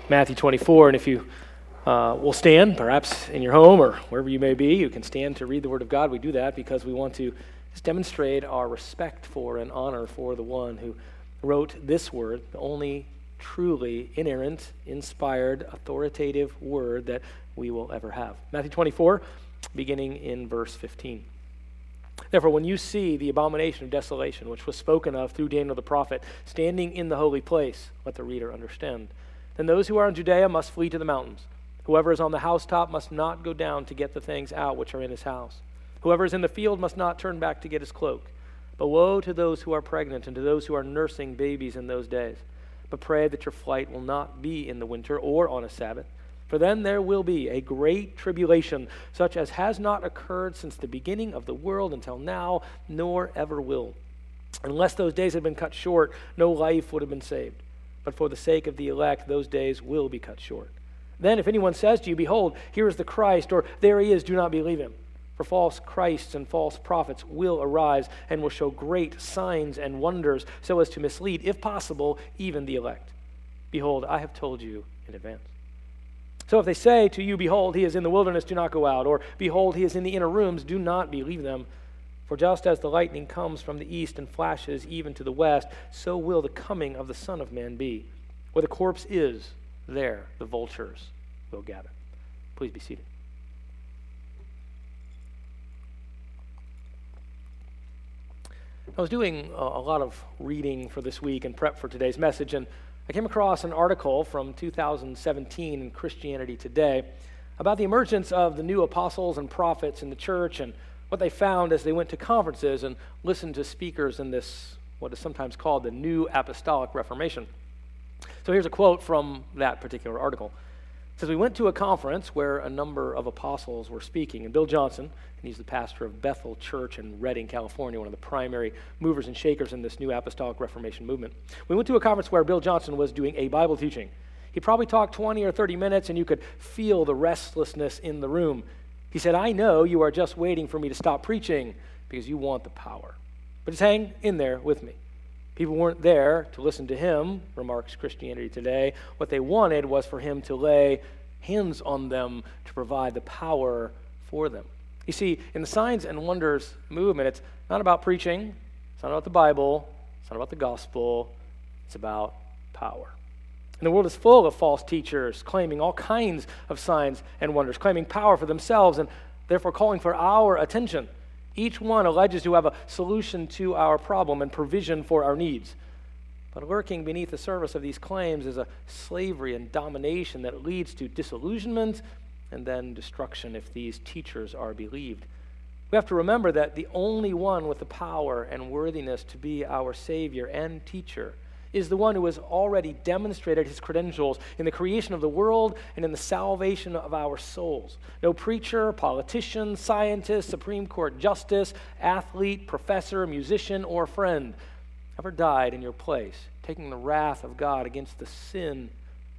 Matthew 24, and if you will stand, perhaps in your home or wherever you may be, you can stand to read the Word of God. We do that because we want to just demonstrate our respect for and honor for the one who wrote this Word, the only truly inerrant, inspired, authoritative Word that we will ever have. Matthew 24, beginning in verse 15. Therefore, when you see the abomination of desolation, which was spoken of through Daniel the prophet, standing in the holy place, let the reader understand. Then those who are in Judea must flee to the mountains. Whoever is on the housetop must not go down to get the things out which are in his house. Whoever is in the field must not turn back to get his cloak. But woe to those who are pregnant and to those who are nursing babies in those days. But pray that your flight will not be in the winter or on a Sabbath. For then there will be a great tribulation, such as has not occurred since the beginning of the world until now, nor ever will. Unless those days had been cut short, no life would have been saved. But for the sake of the elect, those days will be cut short. Then if anyone says to you, behold, here is the Christ, or there he is, do not believe him. For false Christs and false prophets will arise and will show great signs and wonders, so as to mislead, if possible, even the elect. Behold, I have told you in advance. So if they say to you, behold, he is in the wilderness, do not go out, or behold, he is in the inner rooms, do not believe them. For just as the lightning comes from the east and flashes even to the west, so will the coming of the Son of Man be. Where the corpse is, there the vultures will gather. Please be seated. I was doing a lot of reading for this week and prep for today's message, and I came across an article from 2017 in Christianity Today about the emergence of the new apostles and prophets in the church and what they found as they went to conferences and listened to speakers in this, what is sometimes called the New Apostolic Reformation. So here's a quote from that particular article. It says, we went to a conference where a number of apostles were speaking, and Bill Johnson, and he's the pastor of Bethel Church in Redding, California, one of the primary movers and shakers in this New Apostolic Reformation movement. We went to a conference where Bill Johnson was doing a Bible teaching. He probably talked 20 or 30 minutes, and you could feel the restlessness in the room. He said, I know you are just waiting for me to stop preaching because you want the power. But just hang in there with me. People weren't there to listen to him, remarks Christianity Today. What they wanted was for him to lay hands on them to provide the power for them. You see, in the signs and wonders movement, it's not about preaching, it's not about the Bible, it's not about the gospel, it's about power. And the world is full of false teachers claiming all kinds of signs and wonders, claiming power for themselves and therefore calling for our attention. Each one alleges to have a solution to our problem and provision for our needs. But lurking beneath the surface of these claims is a slavery and domination that leads to disillusionment and then destruction if these teachers are believed. We have to remember that the only one with the power and worthiness to be our Savior and teacher is the one who has already demonstrated his credentials in the creation of the world and in the salvation of our souls. No preacher, politician, scientist, Supreme Court justice, athlete, professor, musician, or friend ever died in your place, taking the wrath of God against the sin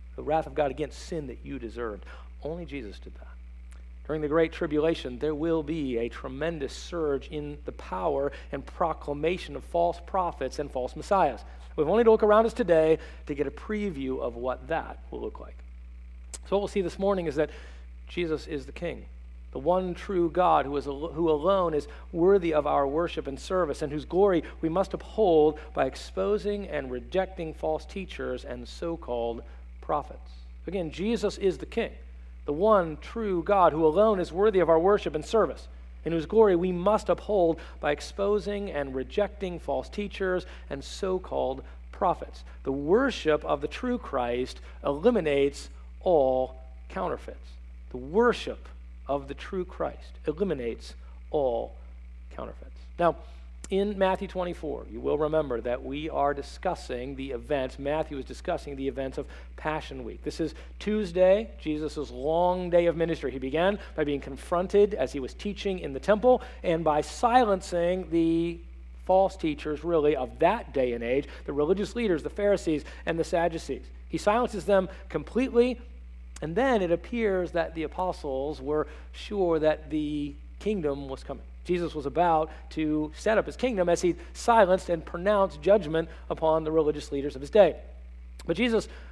that you deserved. Only Jesus did that. During the Great Tribulation, there will be a tremendous surge in the power and proclamation of false prophets and false messiahs. We've only to look around us today to get a preview of what that will look like. So what we'll see this morning is that Jesus is the King, the one true God who alone is worthy of our worship and service, and whose glory we must uphold by exposing and rejecting false teachers and so-called prophets. Again, Jesus is the King, the one true God who alone is worthy of our worship and service, and whose glory we must uphold by exposing and rejecting false teachers and so-called prophets. The worship of the true Christ eliminates all counterfeits. The worship of the true Christ eliminates all counterfeits. Now, in Matthew 24, you will remember that we are discussing the events. Matthew is discussing the events of Passion Week. This is Tuesday, Jesus' long day of ministry. He began by being confronted as he was teaching in the temple and by silencing the false teachers, really, of that day and age, the religious leaders, the Pharisees, and the Sadducees. He silences them completely, and then it appears that the apostles were sure that the kingdom was coming. Jesus was about to set up his kingdom as he silenced and pronounced judgment upon the religious leaders of his day. But Jesus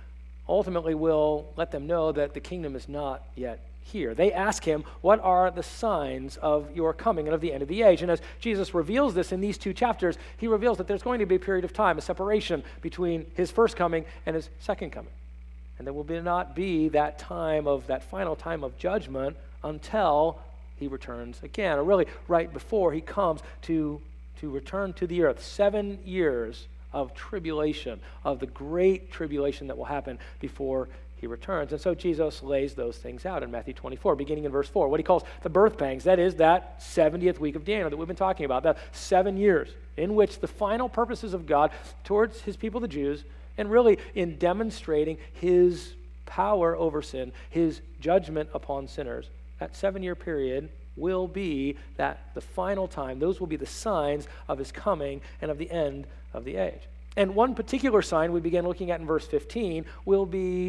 ultimately will let them know that the kingdom is not yet here. They ask him, what are the signs of your coming and of the end of the age? And as Jesus reveals this in these 2 chapters, he reveals that there's going to be a period of time, a separation between his first coming and his second coming. And there will not be that final time of judgment until he returns again, or really right before he comes to return to the earth. 7 years of tribulation, of the great tribulation that will happen before he returns. And so Jesus lays those things out in Matthew 24, beginning in verse 4, what he calls the birth pangs. That is that 70th week of Daniel that we've been talking about, that 7 years in which the final purposes of God towards his people, the Jews, and really in demonstrating his power over sin, his judgment upon sinners, that 7-year period will be that the final time. Those will be the signs of his coming and of the end of the age. And one particular sign we begin looking at in verse 15 will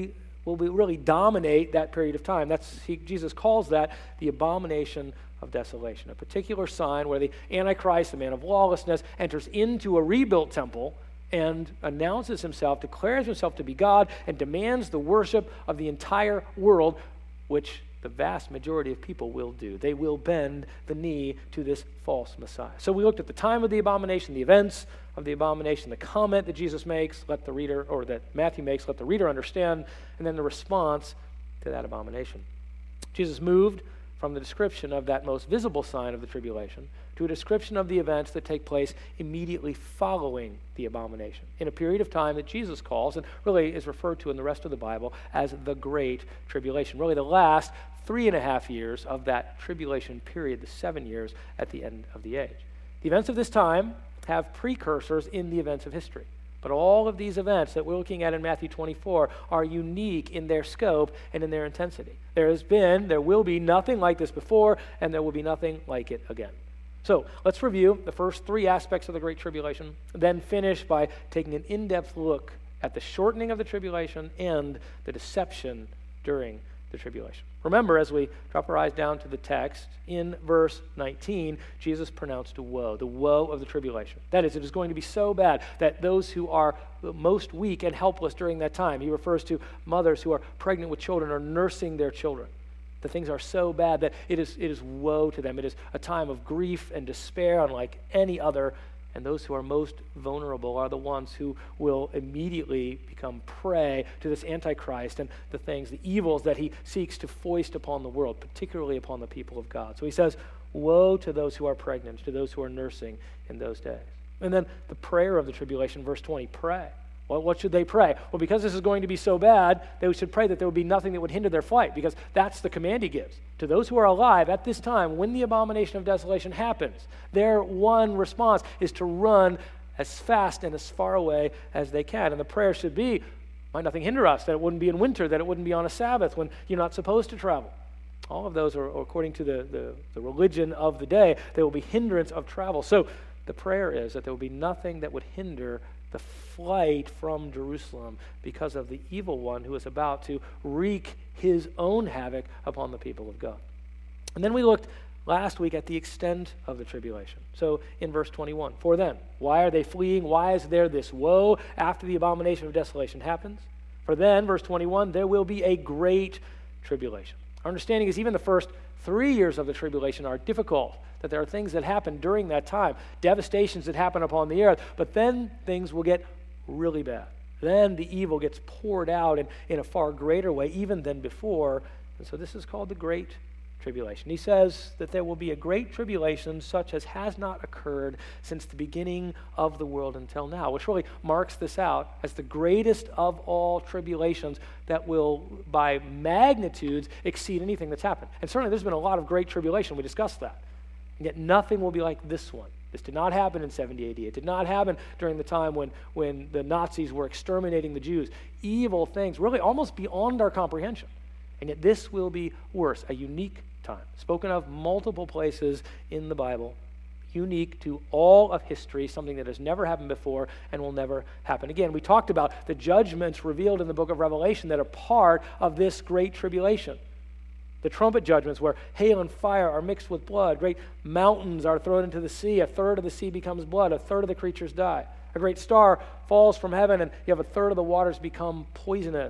really dominate that period of time. Jesus calls that the abomination of desolation, a particular sign where the Antichrist, the man of lawlessness, enters into a rebuilt temple and announces himself, declares himself to be God, and demands the worship of the entire world, which the vast majority of people will do. They will bend the knee to this false Messiah. So we looked at the time of the abomination, the events of the abomination, the comment that Jesus makes, that Matthew makes, let the reader understand, and then the response to that abomination. Jesus moved from the description of that most visible sign of the tribulation to a description of the events that take place immediately following the abomination, in a period of time that Jesus calls, and really is referred to in the rest of the Bible, as the Great Tribulation. Really the last 3.5 years of that tribulation period, the 7 years at the end of the age. The events of this time have precursors in the events of history. But all of these events that we're looking at in Matthew 24 are unique in their scope and in their intensity. There will be nothing like this before, and there will be nothing like it again. So let's review the first 3 aspects of the Great Tribulation, then finish by taking an in-depth look at the shortening of the tribulation and the deception during the tribulation. Remember, as we drop our eyes down to the text, in verse 19, Jesus pronounced a woe, the woe of the tribulation. That is, it is going to be so bad that those who are most weak and helpless during that time, he refers to mothers who are pregnant with children or nursing their children. The things are so bad that it is woe to them. It is a time of grief and despair unlike any other. And those who are most vulnerable are the ones who will immediately become prey to this Antichrist and the evils that he seeks to foist upon the world, particularly upon the people of God. So he says, woe to those who are pregnant, to those who are nursing in those days. And then the prayer of the tribulation, verse 20, pray. Well, what should they pray? Well, because this is going to be so bad, they should pray that there would be nothing that would hinder their flight, because that's the command he gives. To those who are alive at this time, when the abomination of desolation happens, their one response is to run as fast and as far away as they can. And the prayer should be, might nothing hinder us, that it wouldn't be in winter, that it wouldn't be on a Sabbath when you're not supposed to travel. All of those are according to the religion of the day. There will be hindrance of travel. So the prayer is that there will be nothing that would hinder the flight from Jerusalem because of the evil one who is about to wreak his own havoc upon the people of God. And then we looked last week at the extent of the tribulation. So in verse 21, for then, why are they fleeing? Why is there this woe after the abomination of desolation happens? For then, verse 21, there will be a great tribulation. Our understanding is even the first 3 years of the tribulation are difficult, that there are things that happen during that time, devastations that happen upon the earth, but then things will get really bad. Then the evil gets poured out in a far greater way even than before, and so this is called the Great Tribulation. He says that there will be a great tribulation such as has not occurred since the beginning of the world until now, which really marks this out as the greatest of all tribulations that will, by magnitudes, exceed anything that's happened. And certainly there's been a lot of great tribulation. We discussed that. And yet nothing will be like this one. This did not happen in 70 AD. It did not happen during the time when the Nazis were exterminating the Jews. Evil things, really almost beyond our comprehension. And yet this will be worse, a unique time, spoken of multiple places in the Bible, unique to all of history, something that has never happened before and will never happen again. We talked about the judgments revealed in the book of Revelation that are part of this great tribulation. The trumpet judgments where hail and fire are mixed with blood. Great mountains are thrown into the sea. A third of the sea becomes blood. A third of the creatures die. A great star falls from heaven and you have a third of the waters become poisonous.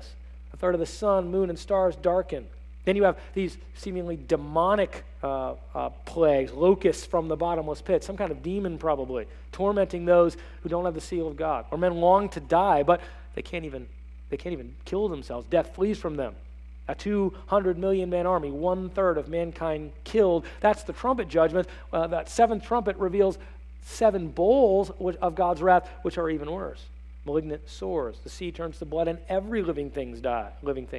A third of the sun, moon, and stars darken. Then you have these seemingly demonic plagues, locusts from the bottomless pit, some kind of demon probably, tormenting those who don't have the seal of God. Or men long to die, but they can't even kill themselves. Death flees from them. A 200 million man army, 1/3 of mankind killed. That's the trumpet judgment. That seventh trumpet reveals 7 bowls of God's wrath, which are even worse. Malignant sores. The sea turns to blood, and every living things die.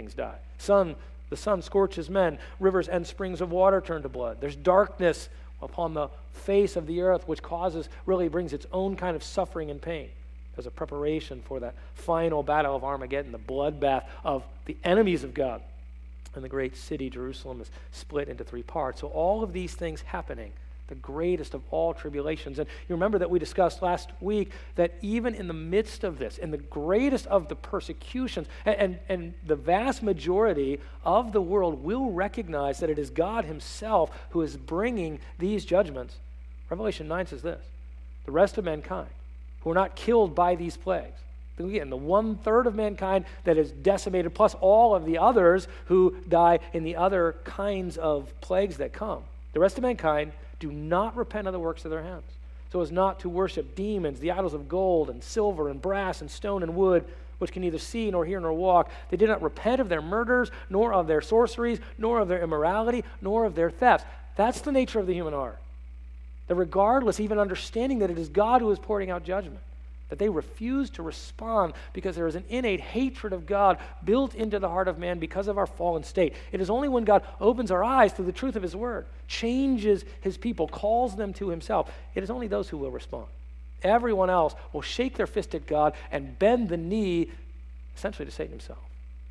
The sun scorches men. Rivers and springs of water turn to blood. There's darkness upon the face of the earth, which really brings its own kind of suffering and pain. There's a preparation for that final battle of Armageddon, the bloodbath of the enemies of God. And the great city, Jerusalem, is split into 3 parts. So all of these things happening, the greatest of all tribulations. And you remember that we discussed last week that even in the midst of this, in the greatest of the persecutions, and the vast majority of the world will recognize that it is God himself who is bringing these judgments. Revelation 9 says this: the rest of mankind who are not killed by these plagues, again, the 1/3 of mankind that is decimated, plus all of the others who die in the other kinds of plagues that come. The rest of mankind do not repent of the works of their hands, so as not to worship demons, the idols of gold and silver and brass and stone and wood, which can neither see nor hear nor walk. They did not repent of their murders, nor of their sorceries, nor of their immorality, nor of their thefts. That's the nature of the human heart. That regardless, even understanding that it is God who is pouring out judgment, that they refuse to respond because there is an innate hatred of God built into the heart of man because of our fallen state. It is only when God opens our eyes to the truth of his word, changes his people, calls them to himself, it is only those who will respond. Everyone else will shake their fist at God and bend the knee essentially to Satan himself.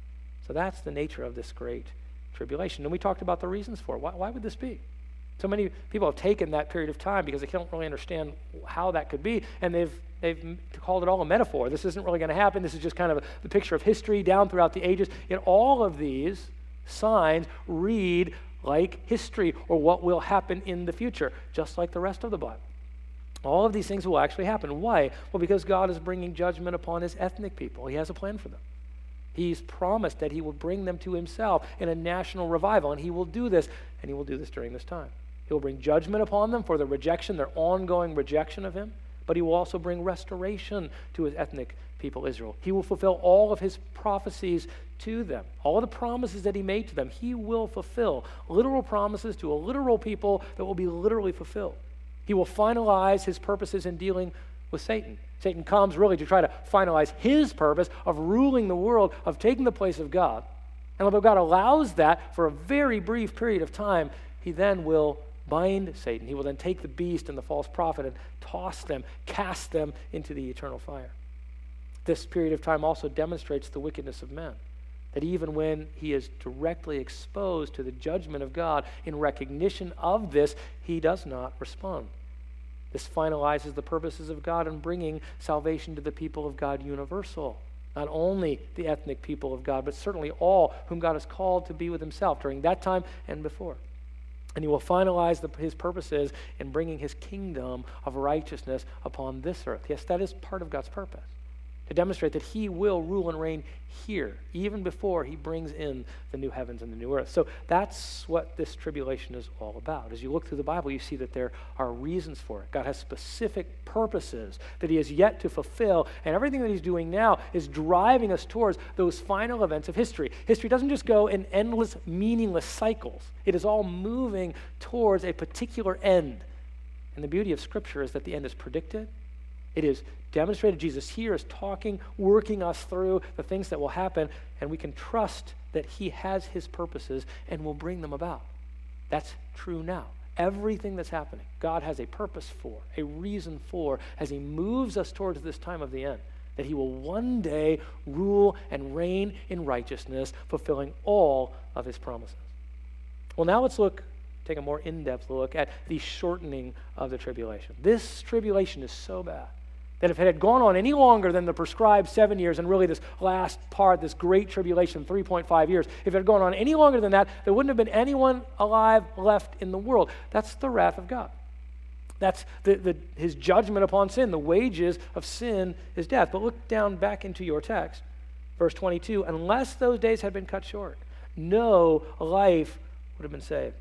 So that's the nature of this great tribulation. And we talked about the reasons for it. Why would this be? So many people have taken that period of time because they don't really understand how that could be, and they've called it all a metaphor. This isn't really going to happen. This is just kind of the picture of history down throughout the ages. Yet all of these signs read like history or what will happen in the future, just like the rest of the Bible. All of these things will actually happen. Why? Well, because God is bringing judgment upon his ethnic people. He has a plan for them. He's promised that he will bring them to himself in a national revival, and he will do this, and he will do this during this time. He will bring judgment upon them for their rejection, their ongoing rejection of him, but he will also bring restoration to his ethnic people, Israel. He will fulfill all of his prophecies to them. All of the promises that he made to them, he will fulfill. Literal promises to a literal people that will be literally fulfilled. He will finalize his purposes in dealing with Satan. Satan comes really to try to finalize his purpose of ruling the world, of taking the place of God. And although God allows that for a very brief period of time, he then will bind Satan. He will then take the beast and the false prophet and toss them, cast them into the eternal fire. This period of time also demonstrates the wickedness of men, that even when he is directly exposed to the judgment of God, in recognition of this, he does not respond. This finalizes the purposes of God in bringing salvation to the people of God universal. Not only the ethnic people of God, but certainly all whom God has called to be with himself during that time and before. And he will finalize his purposes in bringing his kingdom of righteousness upon this earth. Yes, that is part of God's purpose, to demonstrate that he will rule and reign here, even before he brings in the new heavens and the new earth. So that's what this tribulation is all about. As you look through the Bible, you see that there are reasons for it. God has specific purposes that he has yet to fulfill, and everything that he's doing now is driving us towards those final events of history. History doesn't just go in endless, meaningless cycles. It is all moving towards a particular end. And the beauty of Scripture is that the end is predicted. It is demonstrated. Jesus here is talking, working us through the things that will happen, and we can trust that he has his purposes and will bring them about. That's true now. Everything that's happening, God has a purpose for, a reason for, as he moves us towards this time of the end, that he will one day rule and reign in righteousness, fulfilling all of his promises. Well, now let's take a more in-depth look at the shortening of the tribulation. This tribulation is so bad that if it had gone on any longer than the prescribed 7 years, and really this last part, this great tribulation, 3.5 years, if it had gone on any longer than that, there wouldn't have been anyone alive left in the world. That's the wrath of God. That's his judgment upon sin. The wages of sin is death. But look down back into your text, Verse 22, unless those days had been cut short, no life would have been saved.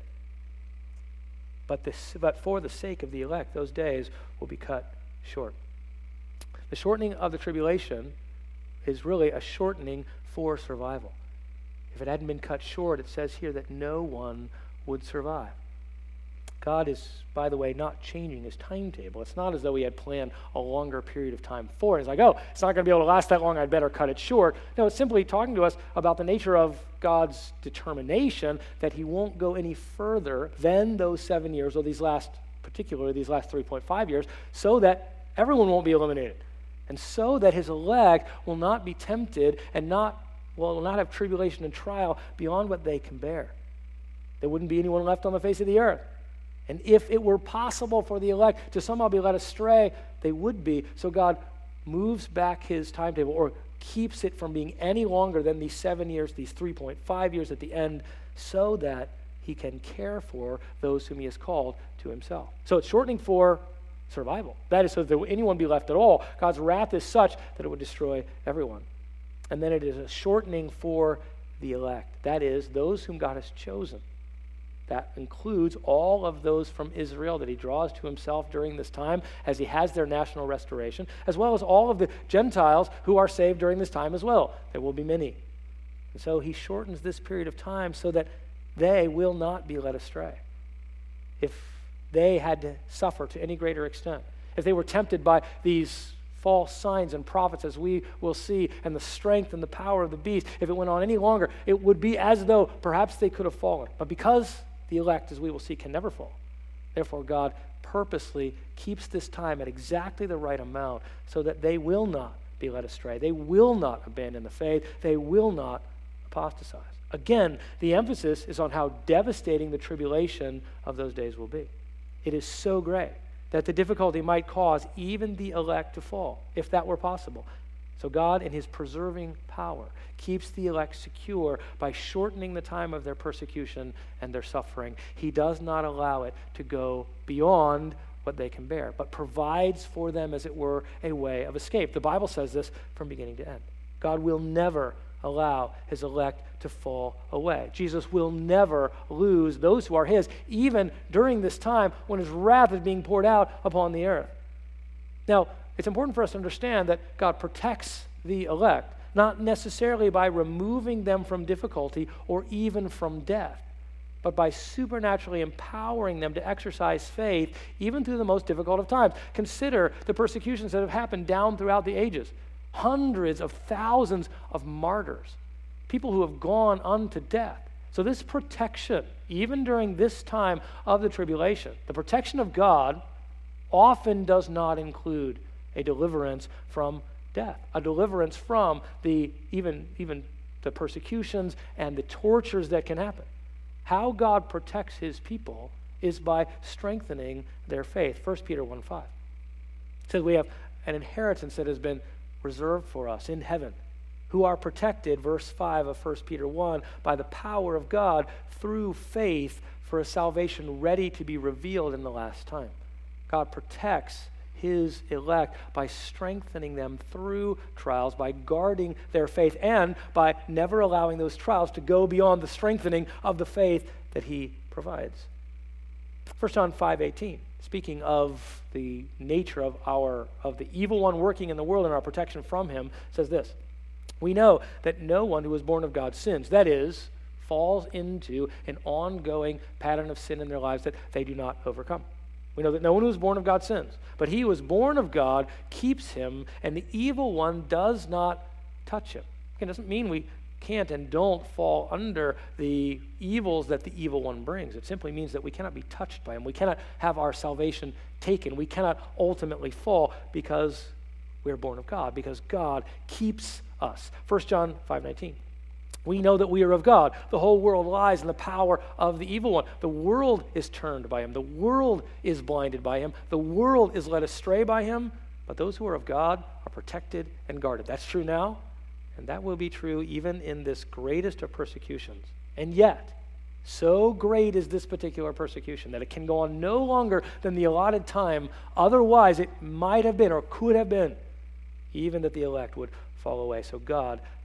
But for the sake of the elect, those days will be cut short. The shortening of the tribulation is really a shortening for survival. If it hadn't been cut short, it says here that no one would survive. God is, by the way, not changing his timetable. It's not as though he had planned a longer period of time for it. It's like, oh, it's not going to be able to last that long, I'd better cut it short. No, it's simply talking to us about the nature of God's determination that he won't go any further than those 7 years, or particularly these last 3.5 years, so that everyone won't be eliminated. And so that his elect will not be tempted and will not have tribulation and trial beyond what they can bear. There wouldn't be anyone left on the face of the earth. And if it were possible for the elect to somehow be led astray, they would be. So God moves back his timetable, or keeps it from being any longer than these 7 years, these 3.5 years at the end, so that he can care for those whom he has called to himself. So it's shortening for survival. That is, so that anyone be left at all. God's wrath is such that it would destroy everyone. And then it is a shortening for the elect. That is, those whom God has chosen. That includes all of those from Israel that he draws to himself during this time as he has their national restoration, as well as all of the Gentiles who are saved during this time as well. There will be many. And so he shortens this period of time so that they will not be led astray. If they had to suffer to any greater extent, if they were tempted by these false signs and prophets, as we will see, and the strength and the power of the beast, if it went on any longer, it would be as though perhaps they could have fallen. But because the elect, as we will see, can never fall, therefore God purposely keeps this time at exactly the right amount so that they will not be led astray. They will not abandon the faith. They will not apostatize. Again, the emphasis is on how devastating the tribulation of those days will be. It is so great that the difficulty might cause even the elect to fall, if that were possible. So God, in his preserving power, keeps the elect secure by shortening the time of their persecution and their suffering. He does not allow it to go beyond what they can bear, but provides for them, as it were, a way of escape. The Bible says this from beginning to end. God will never allow his elect to fall away. Jesus will never lose those who are his, even during this time when his wrath is being poured out upon the earth. Now, it's important for us to understand that God protects the elect, not necessarily by removing them from difficulty or even from death, but by supernaturally empowering them to exercise faith even through the most difficult of times. Consider the persecutions that have happened down throughout the ages. Hundreds of thousands of martyrs, people who have gone unto death. So this protection, even during this time of the tribulation, the protection of God often does not include a deliverance from death, a deliverance from the even the persecutions and the tortures that can happen. How God protects his people is by strengthening their faith. 1 Peter 1:5 says we have an inheritance that has been reserved for us in heaven, who are protected, verse 5 of 1 Peter 1, by the power of God through faith for a salvation ready to be revealed in the last time. God protects his elect by strengthening them through trials, by guarding their faith, and by never allowing those trials to go beyond the strengthening of the faith that he provides. 1 John 5:18, speaking of the nature of the evil one working in the world and our protection from him, says this: we know that no one who is born of God sins, that is, falls into an ongoing pattern of sin in their lives that they do not overcome. We know that no one who is born of God sins, but he who is born of God keeps him, and the evil one does not touch him. It doesn't mean we can't and don't fall under the evils that the evil one brings. It simply means that we cannot be touched by him. We cannot have our salvation taken. We cannot ultimately fall because we are born of God, because God keeps us. 1 John 5:19. We know that we are of God. The whole world lies in the power of the evil one. The world is turned by him. The world is blinded by him. The world is led astray by him. But those who are of God are protected and guarded. That's true now, and that will be true even in this greatest of persecutions. And yet, so great is this particular persecution that it can go on no longer than the allotted time. Otherwise, it might have been or could have been even that the elect would fall away. So God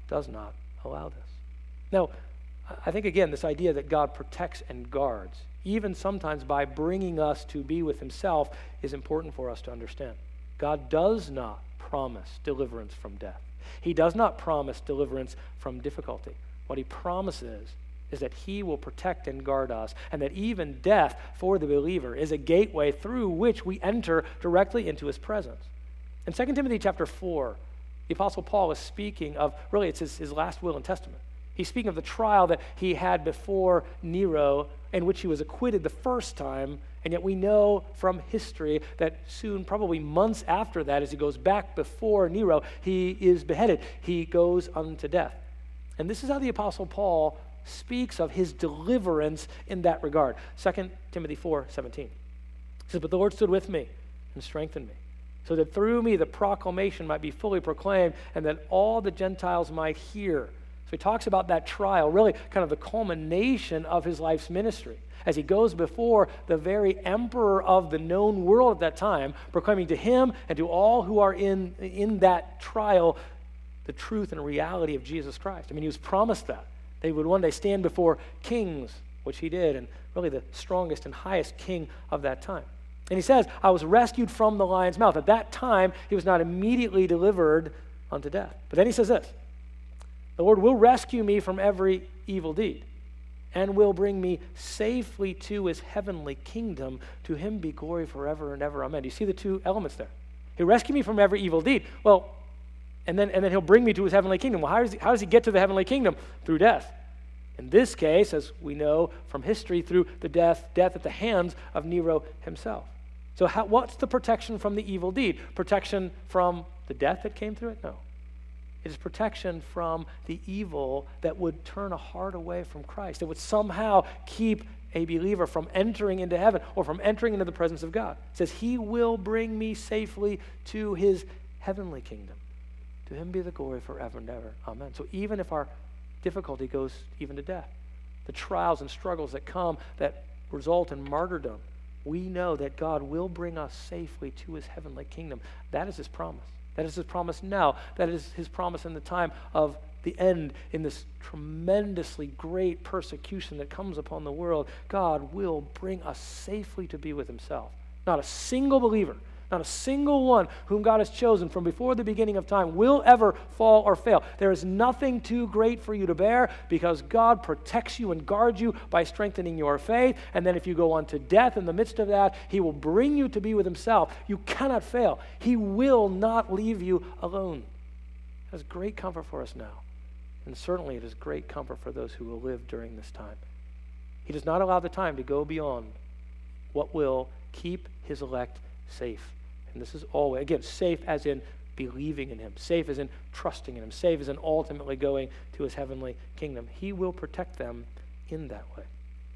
does not allow this. Now, I think, again, this idea that God protects and guards, even sometimes by bringing us to be with himself, is important for us to understand. God does not promise deliverance from death. He does not promise deliverance from difficulty. What he promises is that he will protect and guard us, and that even death for the believer is a gateway through which we enter directly into his presence. In 2 Timothy chapter 4, the Apostle Paul is speaking of, really it's his last will and testament. He's speaking of the trial that he had before Nero, in which he was acquitted the first time, and yet we know from history that soon, probably months after that, as he goes back before Nero, he is beheaded. He goes unto death. And this is how the Apostle Paul speaks of his deliverance in that regard. 2 Timothy 4:17. He says, "But the Lord stood with me and strengthened me, so that through me the proclamation might be fully proclaimed, and that all the Gentiles might hear." So he talks about that trial, really kind of the culmination of his life's ministry, as he goes before the very emperor of the known world at that time, proclaiming to him and to all who are in that trial the truth and reality of Jesus Christ. I mean, he was promised that he would one day stand before kings, which he did, and really the strongest and highest king of that time. And he says, "I was rescued from the lion's mouth." At that time, he was not immediately delivered unto death. But then he says this, "The Lord will rescue me from every evil deed and will bring me safely to his heavenly kingdom. To him be glory forever and ever. Amen." Do you see the two elements there? He'll rescue me from every evil deed. Well, and then he'll bring me to his heavenly kingdom. Well, how does he get to the heavenly kingdom? Through death. In this case, as we know from history, through the death at the hands of Nero himself. So what's the protection from the evil deed? Protection from the death that came through it? No. It is protection from the evil that would turn a heart away from Christ. It would somehow keep a believer from entering into heaven or from entering into the presence of God. It says, "He will bring me safely to his heavenly kingdom. To him be the glory forever and ever. Amen." So even if our difficulty goes even to death, the trials and struggles that come that result in martyrdom, we know that God will bring us safely to his heavenly kingdom. That is his promise. That is his promise now. That is his promise in the time of the end, in this tremendously great persecution that comes upon the world. God will bring us safely to be with himself. Not a single believer, not a single one whom God has chosen from before the beginning of time will ever fall or fail. There is nothing too great for you to bear, because God protects you and guards you by strengthening your faith. And then if you go on to death in the midst of that, he will bring you to be with himself. You cannot fail. He will not leave you alone. That is great comfort for us now. And certainly it is great comfort for those who will live during this time. He does not allow the time to go beyond what will keep his elect safe. And this is always, again, safe as in believing in him, safe as in trusting in him, safe as in ultimately going to his heavenly kingdom. He will protect them in that way.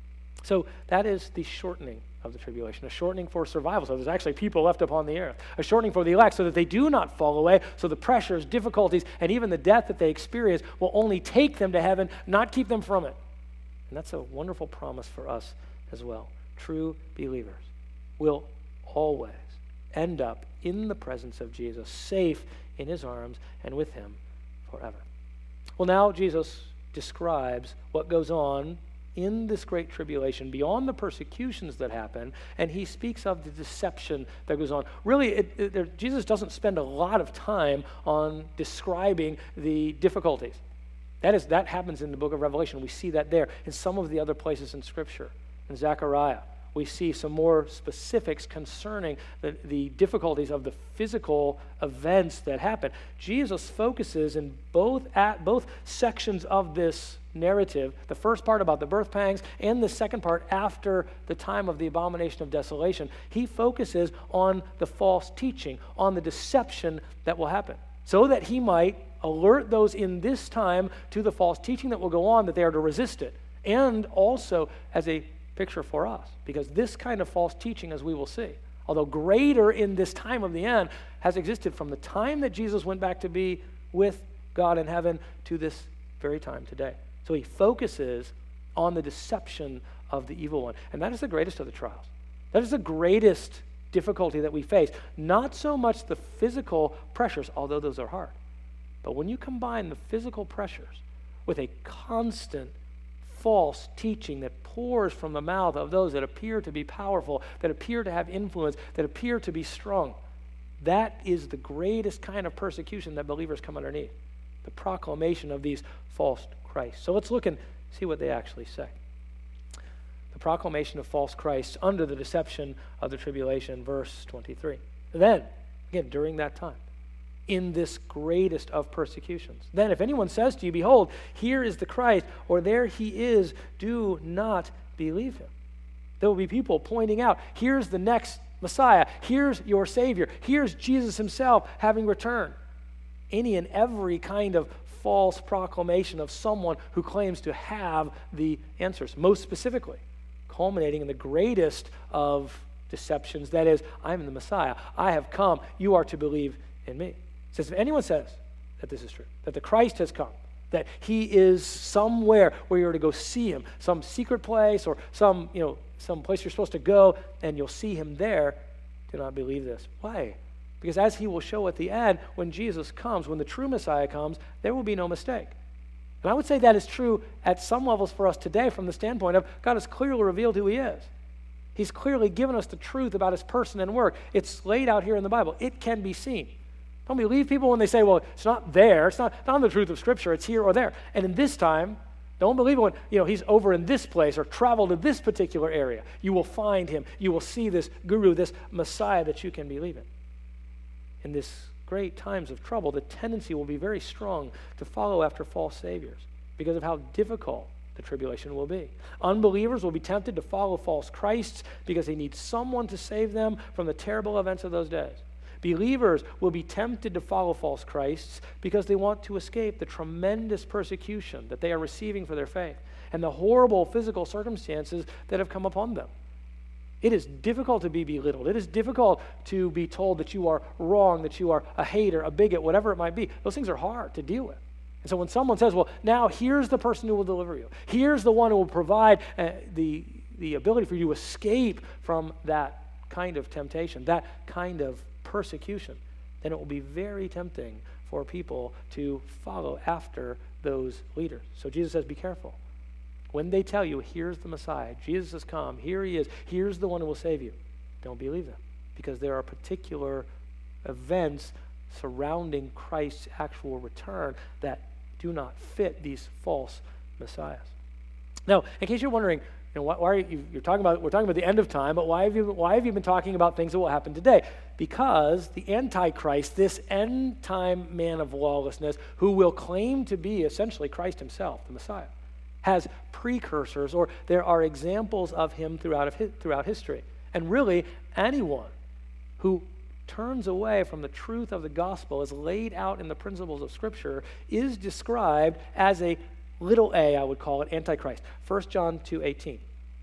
So that is the shortening of the tribulation, a shortening for survival. So there's actually people left upon the earth, a shortening for the elect so that they do not fall away, so the pressures, difficulties, and even the death that they experience will only take them to heaven, not keep them from it. And that's a wonderful promise for us as well. True believers will always end up in the presence of Jesus, safe in his arms and with him forever. Well, now Jesus describes what goes on in this great tribulation beyond the persecutions that happen, and he speaks of the deception that goes on. Really, Jesus doesn't spend a lot of time on describing the difficulties. That happens in the book of Revelation. We see that there. In some of the other places in Scripture, in Zechariah, we see some more specifics concerning the difficulties of the physical events that happen. Jesus focuses in both sections of this narrative, the first part about the birth pangs and the second part after the time of the abomination of desolation. He focuses on the false teaching, on the deception that will happen, so that he might alert those in this time to the false teaching that will go on, that they are to resist it, and also as a picture for us, because this kind of false teaching, as we will see, although greater in this time of the end, has existed from the time that Jesus went back to be with God in heaven to this very time today. So he focuses on the deception of the evil one, and that is the greatest of the trials. That is the greatest difficulty that we face. Not so much the physical pressures, although those are hard, But when you combine the physical pressures with a constant false teaching that pours from the mouth of those that appear to be powerful, that appear to have influence, that appear to be strong, that is the greatest kind of persecution that believers come underneath, the proclamation of these false Christs. So let's look and see what they actually say. The proclamation of false Christs under the deception of the tribulation, verse 23. Then, again, during that time, in this greatest of persecutions. Then if anyone says to you, behold, here is the Christ, or there he is, do not believe him. There will be people pointing out, here's the next Messiah, here's your Savior, here's Jesus himself having returned. Any and every kind of false proclamation of someone who claims to have the answers, most specifically, culminating in the greatest of deceptions, that is, I'm the Messiah, I have come, you are to believe in me. It says, if anyone says that this is true, that the Christ has come, that he is somewhere where you're to go see him, some secret place or some place you're supposed to go and you'll see him there, do not believe this. Why? Because as he will show at the end, when Jesus comes, when the true Messiah comes, there will be no mistake. And I would say that is true at some levels for us today from the standpoint of God has clearly revealed who he is. He's clearly given us the truth about his person and work. It's laid out here in the Bible. It can be seen. Don't believe people when they say, well, it's not there. It's not the truth of Scripture. It's here or there. And in this time, don't believe it when he's over in this place or traveled to this particular area. You will find him. You will see this guru, this Messiah that you can believe in. In this great times of trouble, the tendency will be very strong to follow after false saviors because of how difficult the tribulation will be. Unbelievers will be tempted to follow false Christs because they need someone to save them from the terrible events of those days. Believers will be tempted to follow false Christs because they want to escape the tremendous persecution that they are receiving for their faith and the horrible physical circumstances that have come upon them. It is difficult to be belittled. It is difficult to be told that you are wrong, that you are a hater, a bigot, whatever it might be. Those things are hard to deal with. And so when someone says, well, now here's the person who will deliver you. Here's the one who will provide the ability for you to escape from that kind of temptation, that kind of persecution, then it will be very tempting for people to follow after those leaders. So Jesus says, be careful. When they tell you, here's the Messiah, Jesus has come, here he is, here's the one who will save you, don't believe them, because there are particular events surrounding Christ's actual return that do not fit these false messiahs. Now, in case you're wondering, why are we're talking about the end of time, but why have you been talking about things that will happen today? Because the Antichrist, this end time man of lawlessness, who will claim to be essentially Christ himself, the Messiah, has precursors, or there are examples of him throughout history. And really, anyone who turns away from the truth of the gospel as laid out in the principles of Scripture is described as a little a, I would call it, Antichrist. 1 John 2:18.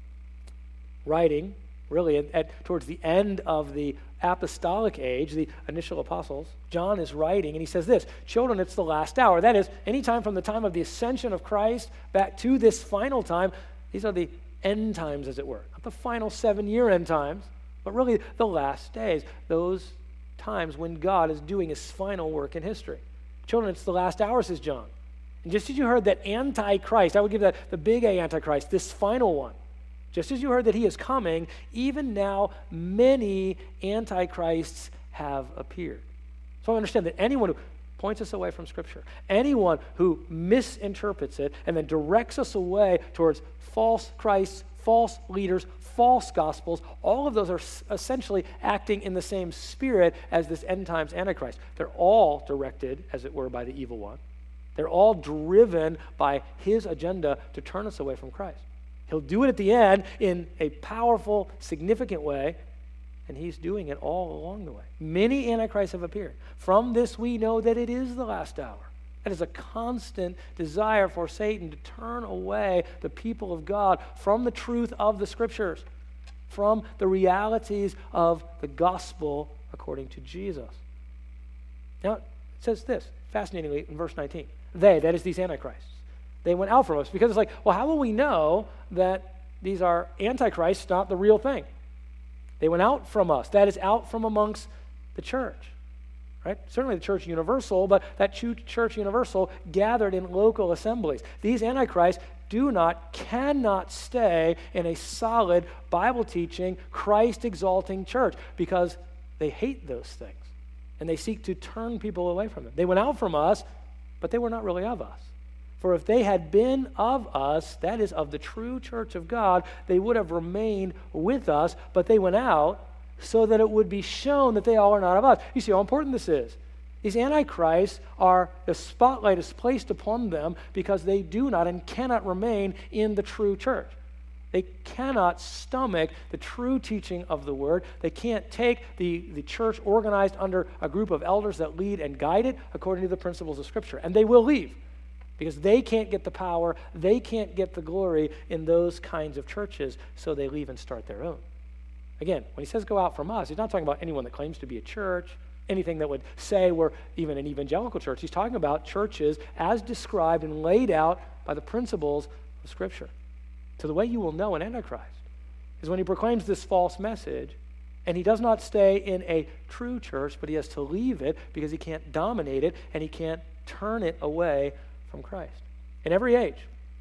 Writing, really, towards the end of the apostolic age, the initial apostles, John is writing, and he says this, children, it's the last hour. That is, anytime from the time of the ascension of Christ back to this final time, these are the end times, as it were. Not the final 7-year end times, but really the last days, those times when God is doing his final work in history. Children, it's the last hour, says John. And just as you heard that Antichrist, I would give that the big A Antichrist, this final one, just as you heard that he is coming, even now many Antichrists have appeared. So I understand that anyone who points us away from Scripture, anyone who misinterprets it and then directs us away towards false Christs, false leaders, false gospels, all of those are essentially acting in the same spirit as this end times Antichrist. They're all directed, as it were, by the evil one. They're all driven by his agenda to turn us away from Christ. He'll do it at the end in a powerful, significant way, and he's doing it all along the way. Many antichrists have appeared. From this we know that it is the last hour. That is a constant desire for Satan to turn away the people of God from the truth of the Scriptures, from the realities of the gospel according to Jesus. Now, it says this, fascinatingly, in verse 19. They, that is these antichrists, they went out from us, because it's like, well, how will we know that these are antichrists, not the real thing? They went out from us. That is, out from amongst the church. right? Certainly the church universal, but that church universal gathered in local assemblies. These antichrists cannot stay in a solid Bible-teaching, Christ-exalting church because they hate those things and they seek to turn people away from them. They went out from us, but they were not really of us. For if they had been of us, that is, of the true church of God, they would have remained with us, but they went out so that it would be shown that they all are not of us. You see how important this is. These antichrists the spotlight is placed upon them because they do not and cannot remain in the true church. They cannot stomach the true teaching of the word. They can't take the church organized under a group of elders that lead and guide it according to the principles of Scripture. And they will leave because they can't get the power, they can't get the glory in those kinds of churches, so they leave and start their own. Again, when he says go out from us, he's not talking about anyone that claims to be a church, anything that would say we're even an evangelical church. He's talking about churches as described and laid out by the principles of Scripture. So the way you will know an antichrist is when he proclaims this false message and he does not stay in a true church, but he has to leave it because he can't dominate it and he can't turn it away from Christ. In every age,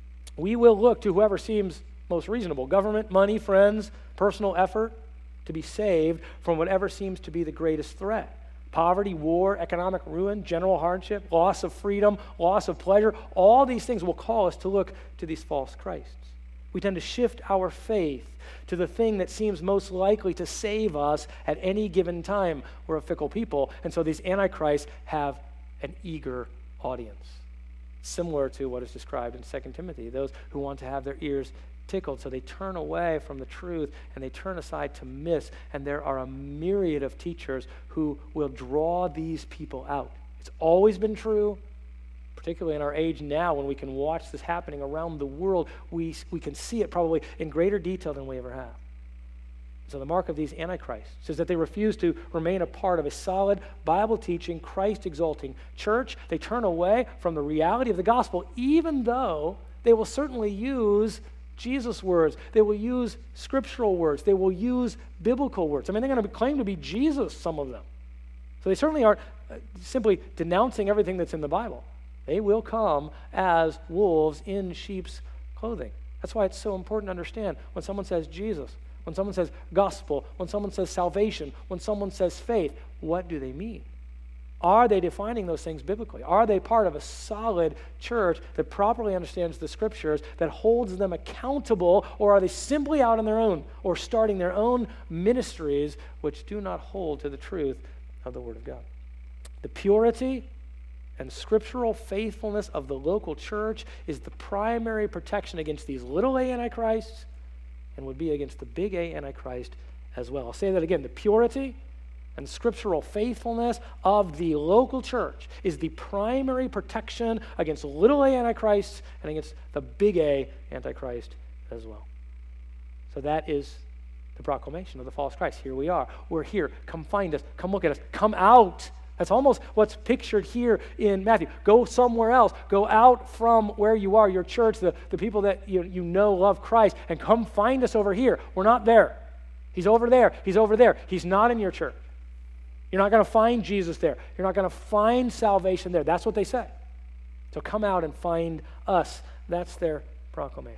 we will look to whoever seems most reasonable, government, money, friends, personal effort, to be saved from whatever seems to be the greatest threat. Poverty, war, economic ruin, general hardship, loss of freedom, loss of pleasure, all these things will call us to look to these false Christs. We tend to shift our faith to the thing that seems most likely to save us at any given time. We're a fickle people, and so these antichrists have an eager audience, similar to what is described in 2 Timothy, those who want to have their ears tickled, so they turn away from the truth and they turn aside to myths, and there are a myriad of teachers who will draw these people out. It's always been true, particularly in our age now when we can watch this happening around the world. We can see it probably in greater detail than we ever have. So the mark of these antichrists is that they refuse to remain a part of a solid, Bible-teaching, Christ-exalting church. They turn away from the reality of the gospel, even though they will certainly use Jesus' words. They will use scriptural words. They will use biblical words. I mean, they're going to claim to be Jesus, some of them. So they certainly aren't simply denouncing everything that's in the Bible. They will come as wolves in sheep's clothing. That's why it's so important to understand when someone says Jesus, when someone says gospel, when someone says salvation, when someone says faith, what do they mean? Are they defining those things biblically? Are they part of a solid church that properly understands the Scriptures, that holds them accountable, or are they simply out on their own or starting their own ministries which do not hold to the truth of the Word of God? The purity and scriptural faithfulness of the local church is the primary protection against these little a antichrists and would be against the big A antichrist as well. I'll say that again. The purity and scriptural faithfulness of the local church is the primary protection against little a antichrists and against the big A antichrist as well. So that is the proclamation of the false Christ. Here we are. We're here. Come find us. Come look at us. Come out. That's almost what's pictured here in Matthew. Go somewhere else. Go out from where you are, your church, the people that you know love Christ, and come find us over here. We're not there. He's over there. He's over there. He's not in your church. You're not going to find Jesus there. You're not going to find salvation there. That's what they say. So come out and find us. That's their proclamation.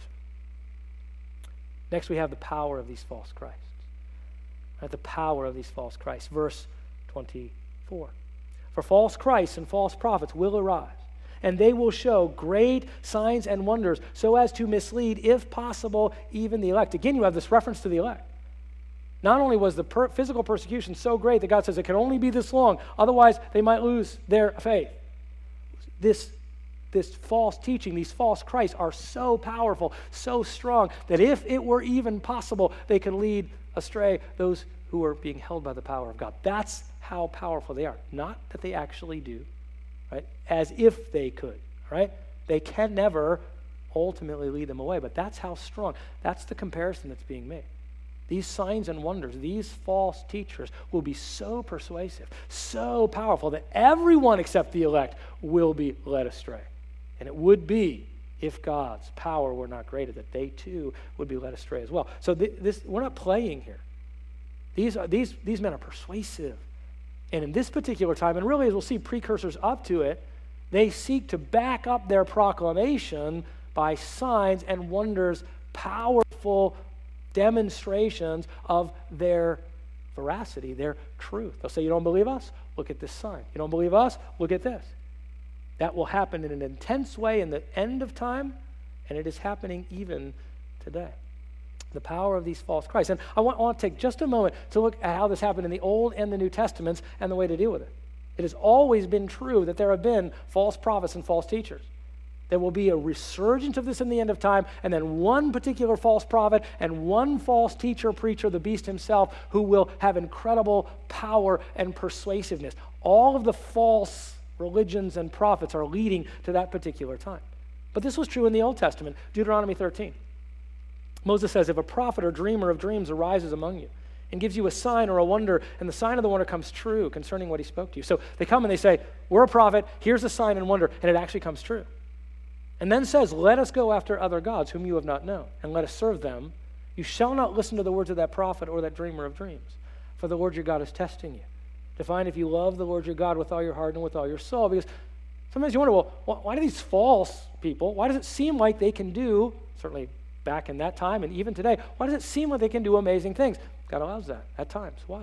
Next, we have the power of these false Christs. Right, the power of these false Christs. Verse 24. For false Christs and false prophets will arise, and they will show great signs and wonders so as to mislead, if possible, even the elect. Again, you have this reference to the elect. Not only was the physical persecution so great that God says it can only be this long, otherwise they might lose their faith. This false teaching, these false Christs are so powerful, so strong, that if it were even possible, they could lead astray those who are being held by the power of God. That's how powerful they are. Not that they actually do, right? As if they could, right? They can never ultimately lead them away, but that's how strong. That's the comparison that's being made. These signs and wonders, these false teachers will be so persuasive, so powerful that everyone except the elect will be led astray. And it would be, if God's power were not greater, that they too would be led astray as well. So we're not playing here. These men are persuasive. And in this particular time, and really as we'll see precursors up to it, they seek to back up their proclamation by signs and wonders, powerful demonstrations of their veracity, their truth. They'll say, you don't believe us? Look at this sign. You don't believe us? Look at this. That will happen in an intense way in the end of time, and it is happening even today. The power of these false Christs. And I want to take just a moment to look at how this happened in the Old and the New Testaments and the way to deal with it. It has always been true that there have been false prophets and false teachers. There will be a resurgence of this in the end of time, and then one particular false prophet and one false teacher, preacher, the beast himself, who will have incredible power and persuasiveness. All of the false religions and prophets are leading to that particular time. But this was true in the Old Testament, Deuteronomy 13. Moses says, if a prophet or dreamer of dreams arises among you and gives you a sign or a wonder, and the sign of the wonder comes true concerning what he spoke to you. So they come and they say, we're a prophet, here's a sign and wonder, and it actually comes true. And then says, let us go after other gods whom you have not known, and let us serve them. You shall not listen to the words of that prophet or that dreamer of dreams, for the Lord your God is testing you, to find if you love the Lord your God with all your heart and with all your soul. Because sometimes you wonder, well, why do these false people, why does it seem like they can do, certainly back in that time and even today, why does it seem like they can do amazing things? God allows that at times. Why?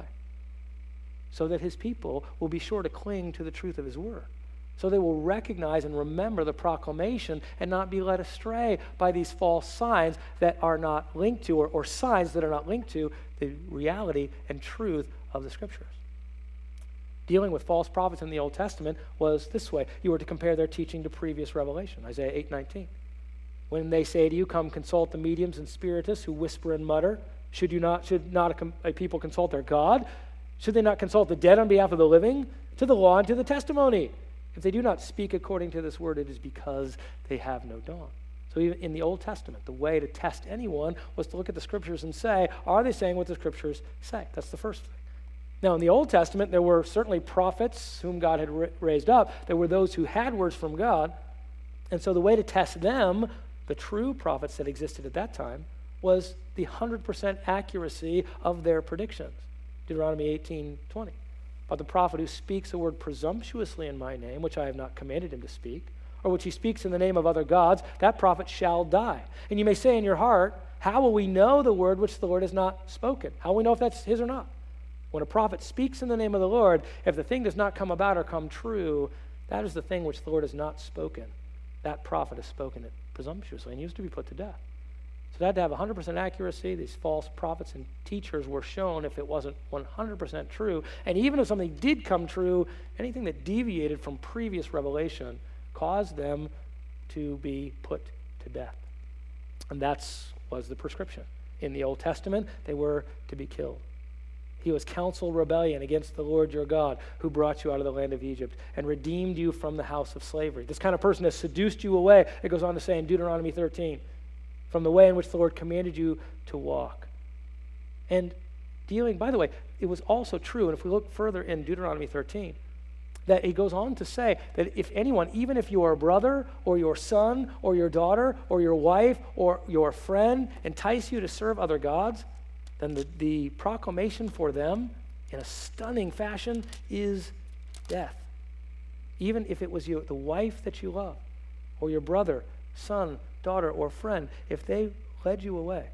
So that his people will be sure to cling to the truth of his word. So they will recognize and remember the proclamation and not be led astray by these false signs that are not linked to, or signs that are not linked to the reality and truth of the Scriptures. Dealing with false prophets in the Old Testament was this way. You were to compare their teaching to previous revelation, Isaiah 8:19. When they say to you, come consult the mediums and spiritists who whisper and mutter, should not a people consult their God? Should they not consult the dead on behalf of the living? To the law and to the testimony. If they do not speak according to this word, it is because they have no dawn. So even in the Old Testament, the way to test anyone was to look at the Scriptures and say, are they saying what the Scriptures say? That's the first thing. Now, in the Old Testament, there were certainly prophets whom God had raised up. There were those who had words from God. And so the way to test them, the true prophets that existed at that time, was the 100% accuracy of their predictions. Deuteronomy 18:20. But the prophet who speaks a word presumptuously in my name, which I have not commanded him to speak, or which he speaks in the name of other gods, that prophet shall die. And you may say in your heart, how will we know the word which the Lord has not spoken? How will we know if that's his or not? When a prophet speaks in the name of the Lord, if the thing does not come about or come true, that is the thing which the Lord has not spoken. That prophet has spoken it presumptuously, and he was to be put to death. So they had to have 100% accuracy. These false prophets and teachers were shown if it wasn't 100% true. And even if something did come true, anything that deviated from previous revelation caused them to be put to death. And that was the prescription. In the Old Testament, they were to be killed. He was counsel rebellion against the Lord your God, who brought you out of the land of Egypt and redeemed you from the house of slavery. This kind of person has seduced you away, it goes on to say in Deuteronomy 13, from the way in which the Lord commanded you to walk. And dealing, by the way, it was also true, and if we look further in Deuteronomy 13, that it goes on to say that if anyone, even if your brother or your son or your daughter or your wife or your friend entice you to serve other gods, then the proclamation for them in a stunning fashion is death. Even if it was you, the wife that you love, or your brother, son, daughter, or friend, if they led you away.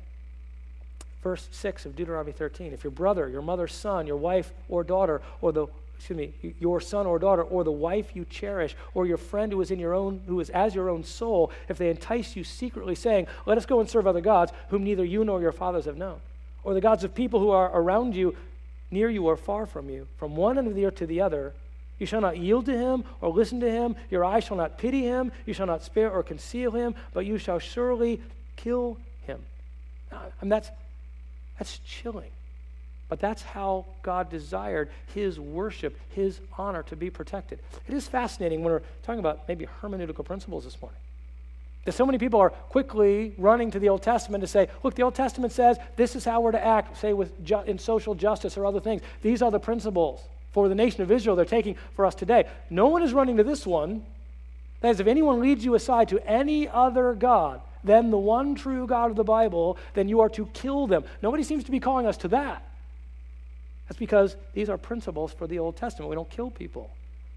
Verse 6 of Deuteronomy 13, if your brother, your mother's son, your wife or daughter, or your son or daughter, or the wife you cherish, or your friend who is as your own soul, if they entice you secretly, saying, let us go and serve other gods, whom neither you nor your fathers have known, or the gods of people who are around you, near you or far from you, from one end of the earth to the other, you shall not yield to him or listen to him. Your eyes shall not pity him. You shall not spare or conceal him, but you shall surely kill him. And that's chilling. But that's how God desired his worship, his honor to be protected. It is fascinating when we're talking about maybe hermeneutical principles this morning. That so many people are quickly running to the Old Testament to say, look, the Old Testament says this is how we're to act, say in social justice or other things. These are the principles for the nation of Israel they're taking for us today. No one is running to this one. That is, if anyone leads you aside to any other God than the one true God of the Bible, then you are to kill them. Nobody seems to be calling us to that. That's because these are principles for the Old Testament. We don't kill people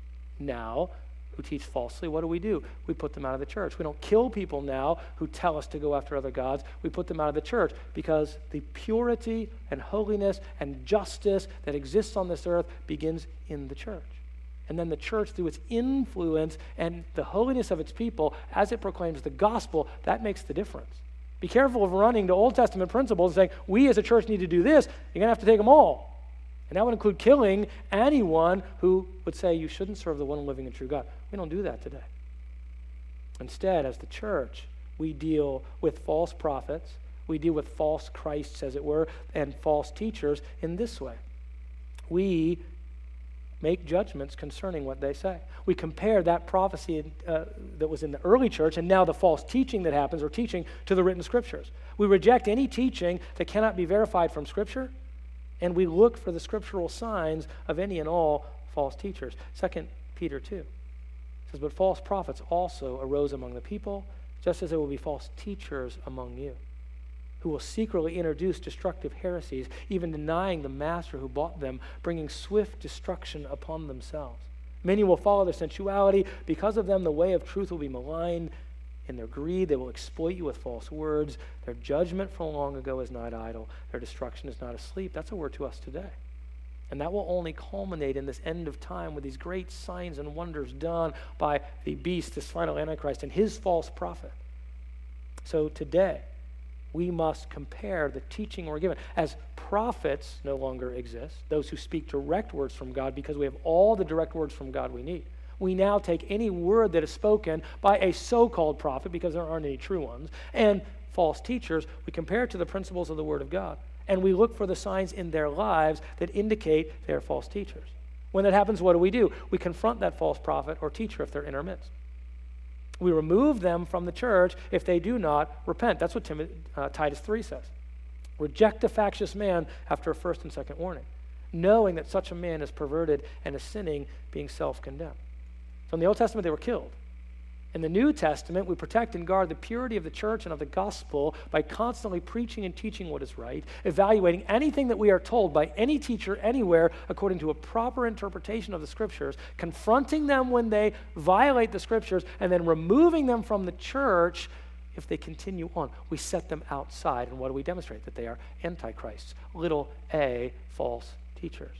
now who teach falsely. What do? We put them out of the church. We don't kill people now who tell us to go after other gods. We put them out of the church because the purity and holiness and justice that exists on this earth begins in the church. And then the church, through its influence and the holiness of its people, as it proclaims the gospel, that makes the difference. Be careful of running to Old Testament principles and saying, we as a church need to do this. You're going to have to take them all. And that would include killing anyone who would say you shouldn't serve the one living and true God. We don't do that today. Instead, as the church, we deal with false prophets, we deal with false Christs, as it were, and false teachers in this way. We make judgments concerning what they say. We compare that prophecy that was in the early church and now the false teaching that happens, or teaching, to the written scriptures. We reject any teaching that cannot be verified from Scripture, and we look for the scriptural signs of any and all false teachers. 2 Peter 2 says, but false prophets also arose among the people, just as there will be false teachers among you, who will secretly introduce destructive heresies, even denying the master who bought them, bringing swift destruction upon themselves. Many will follow their sensuality. Because of them, the way of truth will be maligned. In their greed, they will exploit you with false words. Their judgment from long ago is not idle. Their destruction is not asleep. That's a word to us today. And that will only culminate in this end of time with these great signs and wonders done by the beast, this final Antichrist, and his false prophet. So today, we must compare the teaching we're given. As prophets no longer exist, those who speak direct words from God, because we have all the direct words from God we need. We now take any word that is spoken by a so-called prophet, because there aren't any true ones, and false teachers. We compare it to the principles of the Word of God, and we look for the signs in their lives that indicate they're false teachers. When that happens, what do? We confront that false prophet or teacher if they're in our midst. We remove them from the church if they do not repent. That's what Titus 3 says. Reject a factious man after a first and second warning, knowing that such a man is perverted and is sinning, being self-condemned. So in the Old Testament, they were killed. In the New Testament, we protect and guard the purity of the church and of the gospel by constantly preaching and teaching what is right, evaluating anything that we are told by any teacher anywhere according to a proper interpretation of the Scriptures, confronting them when they violate the Scriptures, and then removing them from the church if they continue on. We set them outside, and what do we demonstrate? That they are antichrists, little a, false teachers.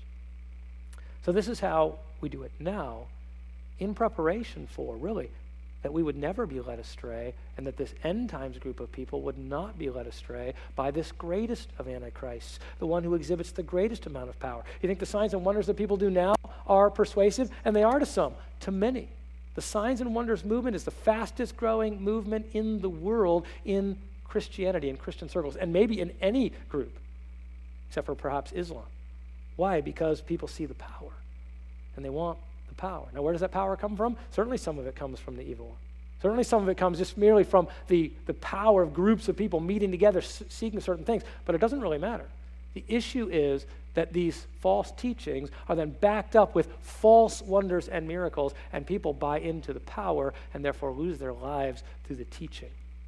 So this is how we do it now, in preparation for, really, that we would never be led astray, and that this end times group of people would not be led astray by this greatest of antichrists, the one who exhibits the greatest amount of power. You think the signs and wonders that people do now are persuasive? And they are to some. To many, the signs and wonders movement is the fastest growing movement in the world in Christianity, in Christian circles, and maybe in any group, except for perhaps Islam. Why? Because people see the power, and they want the power. Now, where does that power come from? Certainly some of it comes from the evil one. Certainly some of it comes just merely from the power of groups of people meeting together, seeking certain things, but it doesn't really matter. The issue is that these false teachings are then backed up with false wonders and miracles, and people buy into the power and therefore lose their lives through the teaching.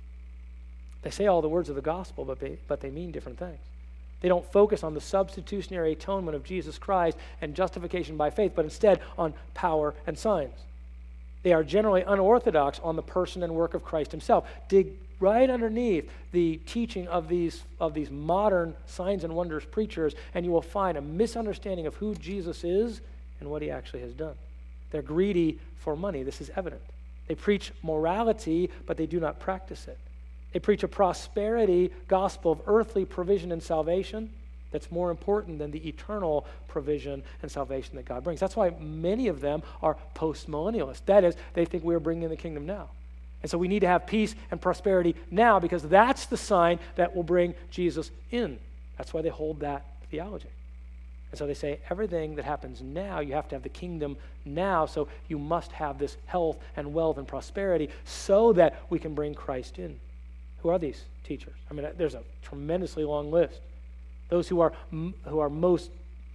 They say all the words of the gospel, but they mean different things. They don't focus on the substitutionary atonement of Jesus Christ and justification by faith, but instead on power and signs. They are generally unorthodox on the person and work of Christ himself. Dig right underneath the teaching of these modern signs and wonders preachers, and you will find a misunderstanding of who Jesus is and what he actually has done. They're greedy for money. This is evident. They preach morality, but they do not practice it. They preach a prosperity gospel of earthly provision and salvation that's more important than the eternal provision and salvation that God brings. That's why many of them are post-millennialists. That is, they think we are bringing the kingdom now. And so we need to have peace and prosperity now, because that's the sign that will bring Jesus in. That's why they hold that theology. And so they say everything that happens now, you have to have the kingdom now, so you must have this health and wealth and prosperity so that we can bring Christ in. Who are these teachers? I mean, there's a tremendously long list. Those who are most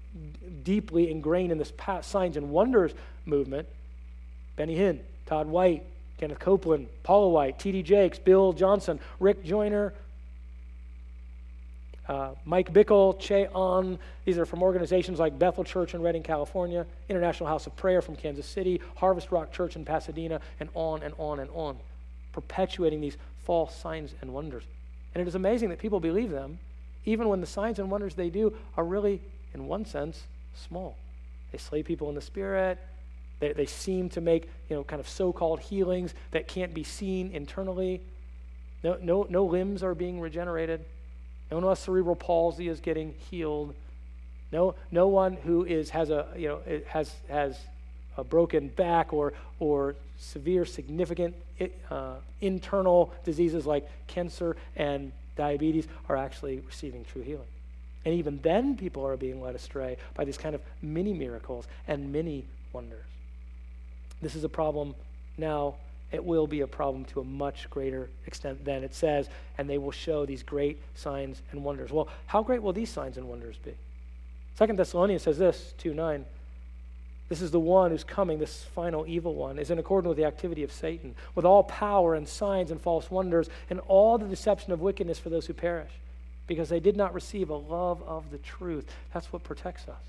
deeply ingrained in this signs and wonders movement: Benny Hinn, Todd White, Kenneth Copeland, Paula White, T.D. Jakes, Bill Johnson, Rick Joyner, Mike Bickle, Che An, these are from organizations like Bethel Church in Redding, California, International House of Prayer from Kansas City, Harvest Rock Church in Pasadena, and on and on and on, perpetuating these false signs and wonders. And it is amazing that people believe them, even when the signs and wonders they do are really, in one sense, small. They slay people in the spirit. They seem to make, kind of so-called healings that can't be seen internally. No limbs are being regenerated. No one with cerebral palsy is getting healed. No one who has a broken back or severe, significant internal diseases like cancer and diabetes are actually receiving true healing. And even then, people are being led astray by these kind of mini miracles and mini wonders. This is a problem now. It will be a problem to a much greater extent than it says, and they will show these great signs and wonders. Well, how great will these signs and wonders be? 2 Thessalonians says this, 2:9. This is the one who's coming, this final evil one, is in accordance with the activity of Satan, with all power and signs and false wonders, and all the deception of wickedness for those who perish, because they did not receive a love of the truth. That's what protects us.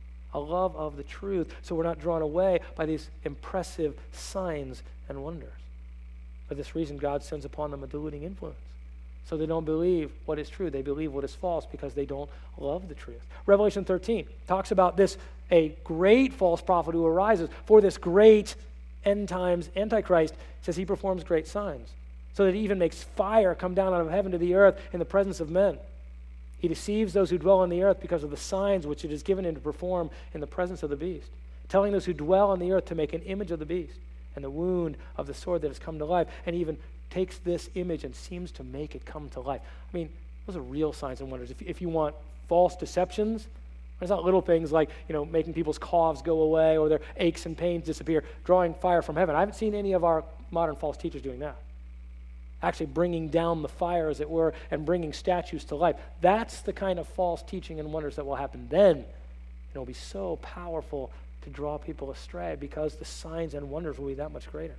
A love of the truth, so we're not drawn away by these impressive signs and wonders. For this reason, God sends upon them a deluding influence. So they don't believe what is true. They believe what is false because they don't love the truth. Revelation 13 talks about this, a great false prophet who arises for this great end times Antichrist. It says he performs great signs, so that he even makes fire come down out of heaven to the earth in the presence of men. He deceives those who dwell on the earth because of the signs which it is given him to perform in the presence of the beast, telling those who dwell on the earth to make an image of the beast and the wound of the sword that has come to life, and even takes this image and seems to make it come to life. I mean, those are real signs and wonders. If you want false deceptions, it's not little things like, making people's coughs go away or their aches and pains disappear, drawing fire from heaven. I haven't seen any of our modern false teachers doing that. Actually bringing down the fire, as it were, and bringing statues to life. That's the kind of false teaching and wonders that will happen then. It will be so powerful to draw people astray because the signs and wonders will be that much greater.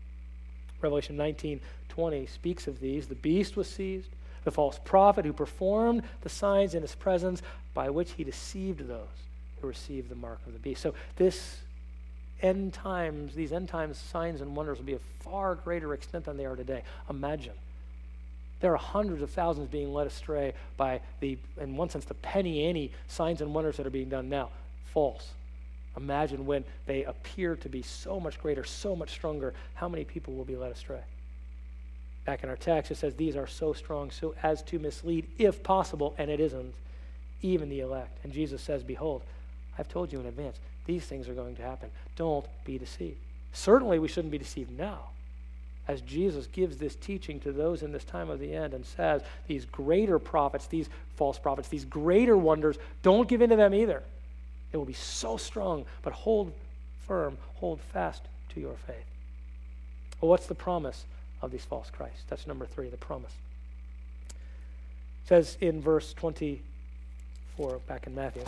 Revelation 19:20 speaks of these. The beast was seized, the false prophet who performed the signs in his presence, by which he deceived those who received the mark of the beast. So these end times signs and wonders will be of far greater extent than they are today. Imagine. There are hundreds of thousands being led astray by in one sense, the penny-ante signs and wonders that are being done now. False. Imagine when they appear to be so much greater, so much stronger, how many people will be led astray? Back in our text, it says, these are so strong so as to mislead, if possible, and it isn't, even the elect. And Jesus says, behold, I've told you in advance, these things are going to happen. Don't be deceived. Certainly we shouldn't be deceived now, as Jesus gives this teaching to those in this time of the end and says, these greater prophets, these false prophets, these greater wonders, don't give in to them either. It will be so strong, but hold firm, hold fast to your faith. Well, what's the promise of these false Christs? That's number 3, the promise. It says in verse 24, back in Matthew,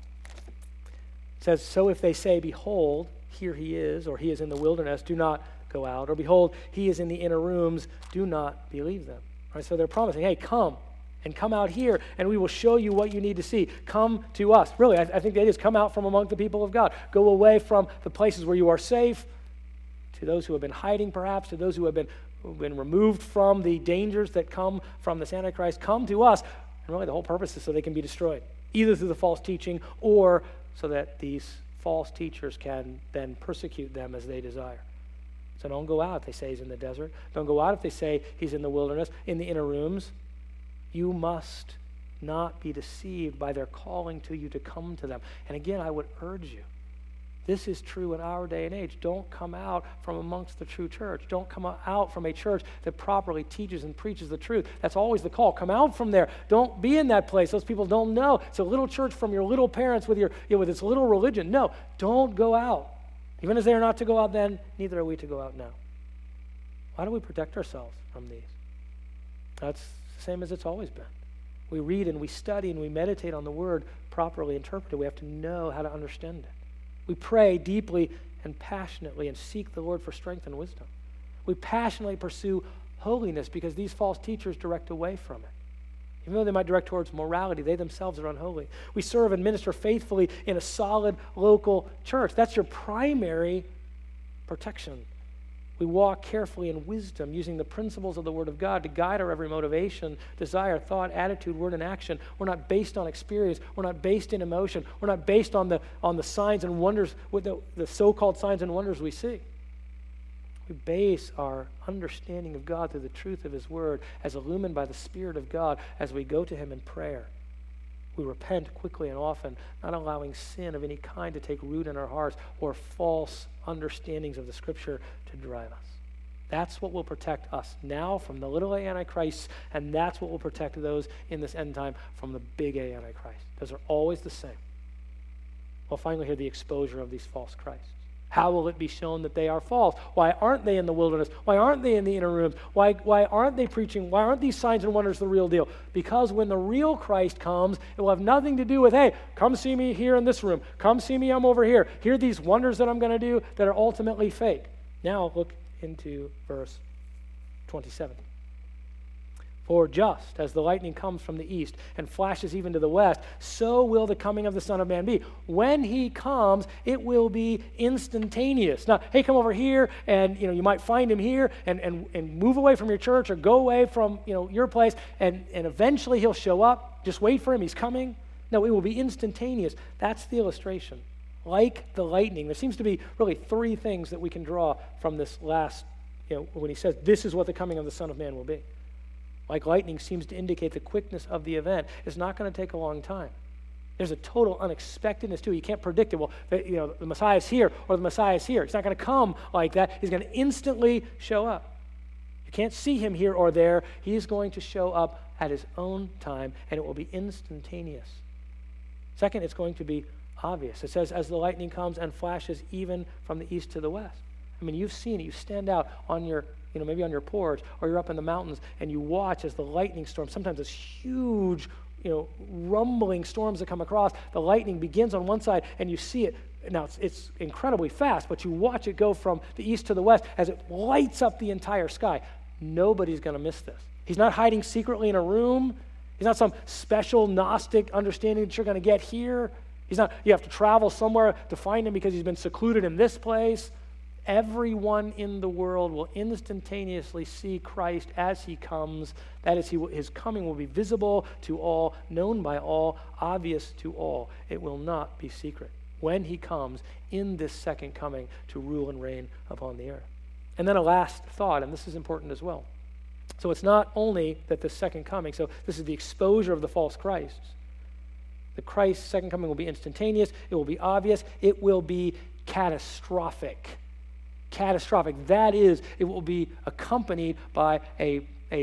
it says, so if they say, behold, here he is, or he is in the wilderness, do not go out, or behold, he is in the inner rooms, do not believe them. Right? So they're promising, hey, come out here, and we will show you what you need to see. Come to us. Really, I think the idea is come out from among the people of God. Go away from the places where you are safe, to those who have been hiding perhaps, to those who have been removed from the dangers that come from this Antichrist. Come to us. And really the whole purpose is so they can be destroyed, either through the false teaching or so that these false teachers can then persecute them as they desire. So don't go out if they say he's in the desert. Don't go out if they say he's in the wilderness, in the inner rooms. You must not be deceived by their calling to you to come to them. And again, I would urge you, this is true in our day and age. Don't come out from amongst the true church. Don't come out from a church that properly teaches and preaches the truth. That's always the call. Come out from there. Don't be in that place. Those people don't know. It's a little church from your little parents with its little religion. No, don't go out. Even as they are not to go out then, neither are we to go out now. Why do we protect ourselves from these? That's the same as it's always been. We read and we study and we meditate on the word properly interpreted. We have to know how to understand it. We pray deeply and passionately and seek the Lord for strength and wisdom. We passionately pursue holiness because these false teachers direct away from it. Even though they might direct towards morality, they themselves are unholy. We serve and minister faithfully in a solid local church. That's your primary protection. We walk carefully in wisdom, using the principles of the Word of God to guide our every motivation, desire, thought, attitude, word, and action. We're not based on experience. We're not based in emotion. We're not based on the signs and wonders, the so-called signs and wonders we see. We base our understanding of God through the truth of His Word as illumined by the Spirit of God as we go to Him in prayer. We repent quickly and often, not allowing sin of any kind to take root in our hearts or false understandings of the Scripture to drive us. That's what will protect us now from the little a Antichrist, and that's what will protect those in this end time from the big A Antichrist. Those are always the same. We'll finally hear the exposure of these false Christs. How will it be shown that they are false? Why aren't they in the wilderness? Why aren't they in the inner rooms? Why aren't they preaching? Why aren't these signs and wonders the real deal? Because when the real Christ comes, it will have nothing to do with, hey, come see me here in this room. Come see me, I'm over here. Here are these wonders that I'm going to do that are ultimately fake. Now look into verse 27. For just as the lightning comes from the east and flashes even to the west, so will the coming of the Son of Man be. When He comes, it will be instantaneous. Now, hey, come over here, and you might find Him here, and move away from your church or go away from your place, and eventually He'll show up. Just wait for Him. He's coming. No, it will be instantaneous. That's the illustration. Like the lightning, there seems to be really three things that we can draw from this last, when He says, this is what the coming of the Son of Man will be. Like lightning seems to indicate the quickness of the event. It's not going to take a long time. There's a total unexpectedness too. You can't predict it. Well, the Messiah's here or the Messiah's here. It's not going to come like that. He's going to instantly show up. You can't see Him here or there. He's going to show up at His own time, and it will be instantaneous. Second, it's going to be obvious. It says, as the lightning comes and flashes even from the east to the west. I mean, you've seen it. You stand out on your maybe on your porch, or you're up in the mountains, and you watch as the lightning storm, sometimes this huge, rumbling storms that come across, the lightning begins on one side, and you see it. Now, it's incredibly fast, but you watch it go from the east to the west as it lights up the entire sky. Nobody's going to miss this. He's not hiding secretly in a room. He's not some special Gnostic understanding that you're going to get here. He's not, you have to travel somewhere to find Him because He's been secluded in this place. Everyone in the world will instantaneously see Christ as He comes. That is, His coming will be visible to all, known by all, obvious to all. It will not be secret when He comes in this second coming to rule and reign upon the earth. And then a last thought, and this is important as well. So it's not only that the second coming, so this is the exposure of the false Christs. The Christ's second coming will be instantaneous. It will be obvious. It will be catastrophic. Catastrophic. That is, it will be accompanied by a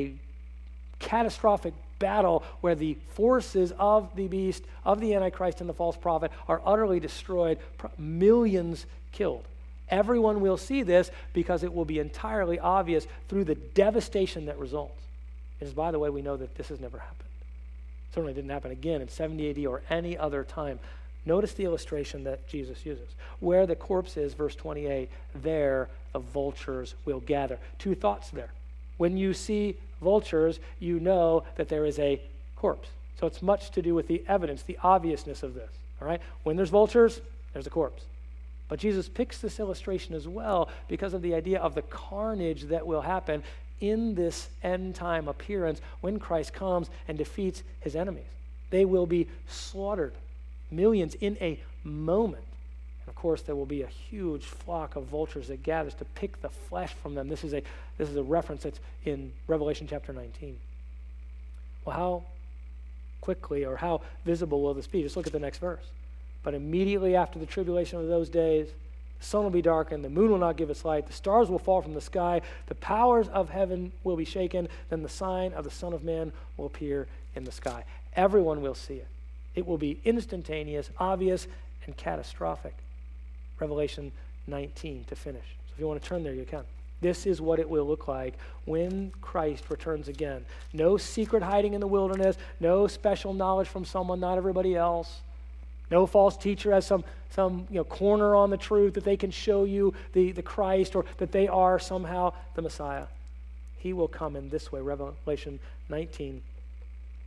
catastrophic battle where the forces of the beast, of the Antichrist and the false prophet are utterly destroyed, millions killed. Everyone will see this because it will be entirely obvious through the devastation that results. And by the way, we know that this has never happened. It certainly didn't happen again in 70 AD or any other time. Notice the illustration that Jesus uses. Where the corpse is, verse 28, there the vultures will gather. Two thoughts there. When you see vultures, you know that there is a corpse. So it's much to do with the evidence, the obviousness of this. All right? When there's vultures, there's a corpse. But Jesus picks this illustration as well because of the idea of the carnage that will happen in this end-time appearance when Christ comes and defeats His enemies. They will be slaughtered. Millions in a moment. And of course, there will be a huge flock of vultures that gathers to pick the flesh from them. This is a reference that's in Revelation chapter 19. Well, how quickly or how visible will this be? Just look at the next verse. But immediately after the tribulation of those days, the sun will be darkened, the moon will not give its light, the stars will fall from the sky, the powers of heaven will be shaken, then the sign of the Son of Man will appear in the sky. Everyone will see it. It will be instantaneous, obvious, and catastrophic. Revelation 19 to finish. So if you want to turn there, you can. This is what it will look like when Christ returns again. No secret hiding in the wilderness, no special knowledge from someone, not everybody else. No false teacher has some corner on the truth that they can show you the Christ or that they are somehow the Messiah. He will come in this way. Revelation 19,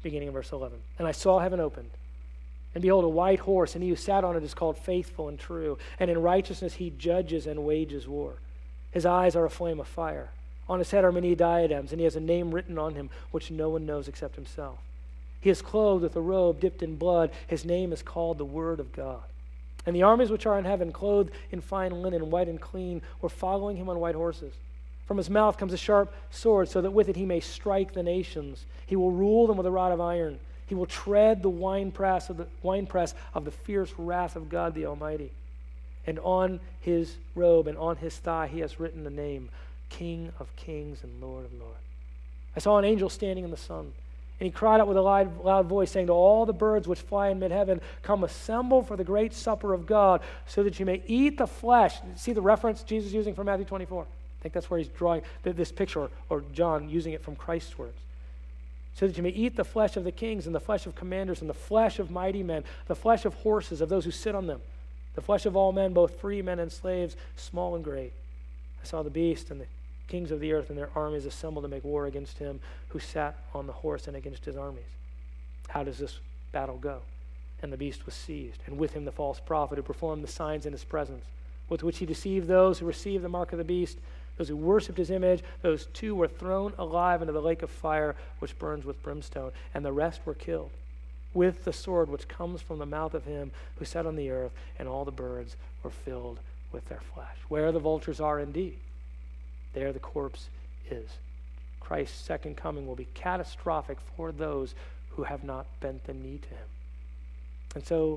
beginning of verse 11. And I saw heaven opened, and behold, a white horse, and he who sat on it is called Faithful and True, and in righteousness he judges and wages war. His eyes are a flame of fire. On his head are many diadems, and he has a name written on him which no one knows except himself. He is clothed with a robe dipped in blood. His name is called the Word of God. And the armies which are in heaven, clothed in fine linen, white and clean, were following him on white horses. From his mouth comes a sharp sword, so that with it he may strike the nations. He will rule them with a rod of iron. He will tread the winepress of the fierce wrath of God the Almighty. And on his robe and on his thigh he has written the name, King of Kings and Lord of Lords. I saw an angel standing in the sun, and he cried out with a loud voice, saying to all the birds which fly in mid-heaven, come assemble for the great supper of God, so that you may eat the flesh. See the reference Jesus is using from Matthew 24? I think that's where he's drawing this picture, or John using it from Christ's words. So that you may eat the flesh of the kings and the flesh of commanders and the flesh of mighty men, the flesh of horses, of those who sit on them, the flesh of all men, both free men and slaves, small and great. I saw the beast and the kings of the earth and their armies assembled to make war against him who sat on the horse and against his armies. How does this battle go? And the beast was seized, and with him the false prophet who performed the signs in his presence, with which he deceived those who received the mark of the beast, those who worshipped his image. Those two were thrown alive into the lake of fire, which burns with brimstone, and the rest were killed with the sword which comes from the mouth of him who sat on the earth, and all the birds were filled with their flesh. Where the vultures are indeed, there the corpse is. Christ's second coming will be catastrophic for those who have not bent the knee to him. And so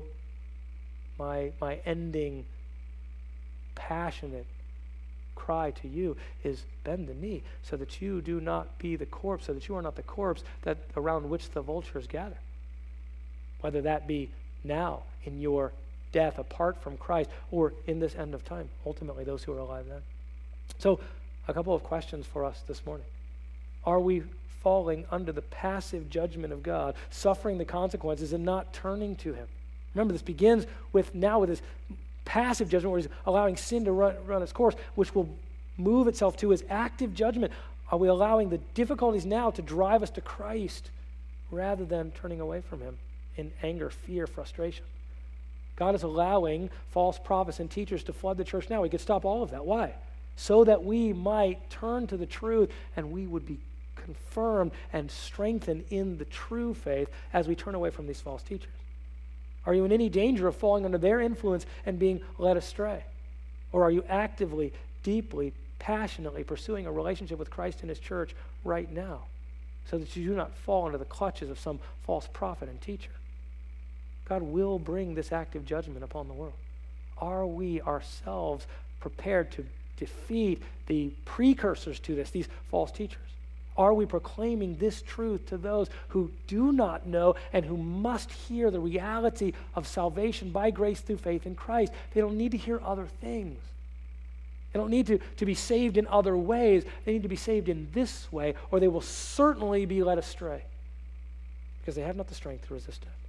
my ending passionate cry to you is bend the knee so that you do not be the corpse, so that you are not the corpse that around which the vultures gather. Whether that be now in your death apart from Christ or in this end of time, ultimately those who are alive then. So a couple of questions for us this morning. Are we falling under the passive judgment of God, suffering the consequences and not turning to him? Remember, this begins with this passive judgment where he's allowing sin to run its course, which will move itself to his active judgment. Are we allowing the difficulties now to drive us to Christ rather than turning away from him in anger, fear, frustration? God is allowing false prophets and teachers to flood the church now. We could stop all of that. Why? So that we might turn to the truth and we would be confirmed and strengthened in the true faith as we turn away from these false teachers. Are you in any danger of falling under their influence and being led astray? Or are you actively, deeply, passionately pursuing a relationship with Christ and his church right now so that you do not fall into the clutches of some false prophet and teacher? God will bring this active judgment upon the world. Are we ourselves prepared to defeat the precursors to this, these false teachers? Are we proclaiming this truth to those who do not know and who must hear the reality of salvation by grace through faith in Christ? They don't need to hear other things. They don't need to be saved in other ways. They need to be saved in this way, or they will certainly be led astray because they have not the strength to resist it.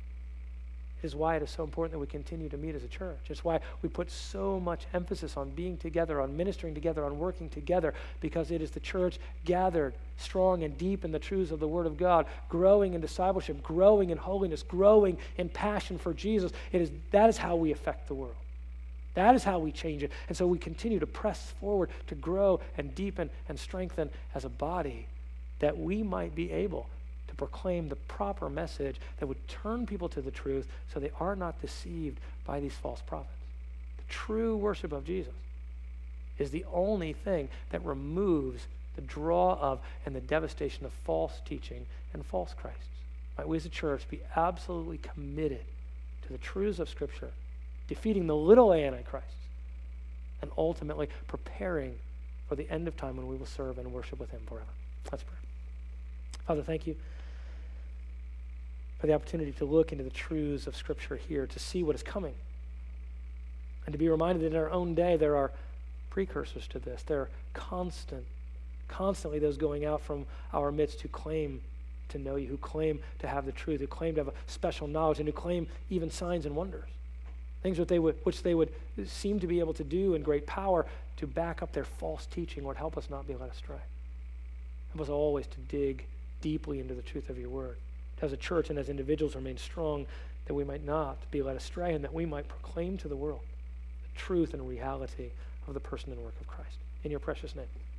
It is why it is so important that we continue to meet as a church. It's why we put so much emphasis on being together, on ministering together, on working together, because it is the church gathered strong and deep in the truths of the Word of God, growing in discipleship, growing in holiness, growing in passion for Jesus. That is how we affect the world. That is how we change it. And so we continue to press forward to grow and deepen and strengthen as a body that we might be able to proclaim the proper message that would turn people to the truth so they are not deceived by these false prophets. The true worship of Jesus is the only thing that removes the draw of and the devastation of false teaching and false Christs. Might we as a church be absolutely committed to the truths of Scripture, defeating the little antichrists, and ultimately preparing for the end of time when we will serve and worship with him forever. Let's pray. Father, thank you for the opportunity to look into the truths of Scripture here, to see what is coming, and to be reminded that in our own day there are precursors to this. There are constantly those going out from our midst who claim to know you, who claim to have the truth, who claim to have a special knowledge, and who claim even signs and wonders, things which they would seem to be able to do in great power to back up their false teaching. Lord, help us not be led astray. Help us always to dig deeply into the truth of your word. as a church and as individuals remain strong, that we might not be led astray and that we might proclaim to the world the truth and reality of the person and work of Christ. In your precious name.